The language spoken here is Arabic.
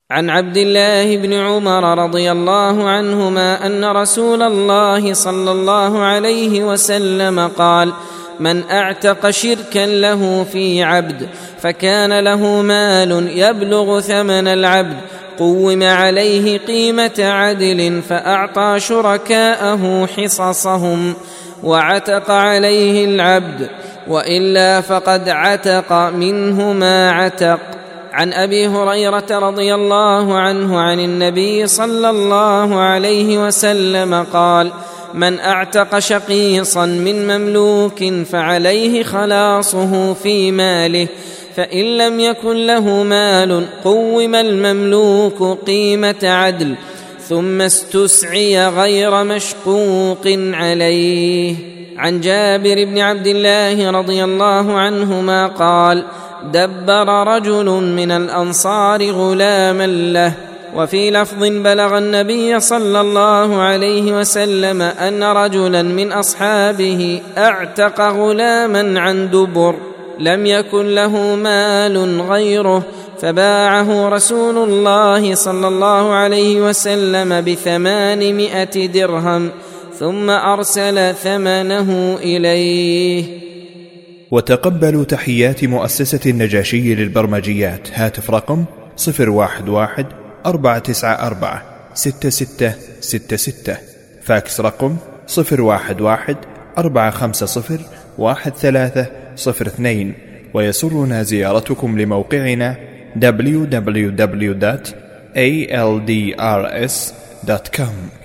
عن عبد الله بن عمر رضي الله عنهما أن رسول الله صلى الله عليه وسلم قال: من أعتق شركا له في عبد فكان له مال يبلغ ثمن العبد قوم عليه قيمة عدل فأعطى شركاءه حصصهم وعتق عليه العبد، وإلا فقد عتق منه ما عتق. عن أبي هريرة رضي الله عنه عن النبي صلى الله عليه وسلم قال: من أعتق شقيصا من مملوك فعليه خلاصه في ماله، فإن لم يكن له مال قوم المملوك قيمة عدل ثم استسعي غير مشقوق عليه. عن جابر بن عبد الله رضي الله عنهما قال: دبر رجل من الأنصار غلاما له، وفي لفظ: بلغ النبي صلى الله عليه وسلم أن رجلا من أصحابه أعتق غلاما عن دبر لم يكن له مال غيره، فباعه رسول الله صلى الله عليه وسلم ب800 درهم ثم أرسل ثمنه إليه. وتقبلوا تحيات مؤسسة النجاشي للبرمجيات. هاتف رقم 011-494-6666. فاكس رقم 011-450-1302. ويسرنا زيارتكم لموقعنا www.aldrs.com.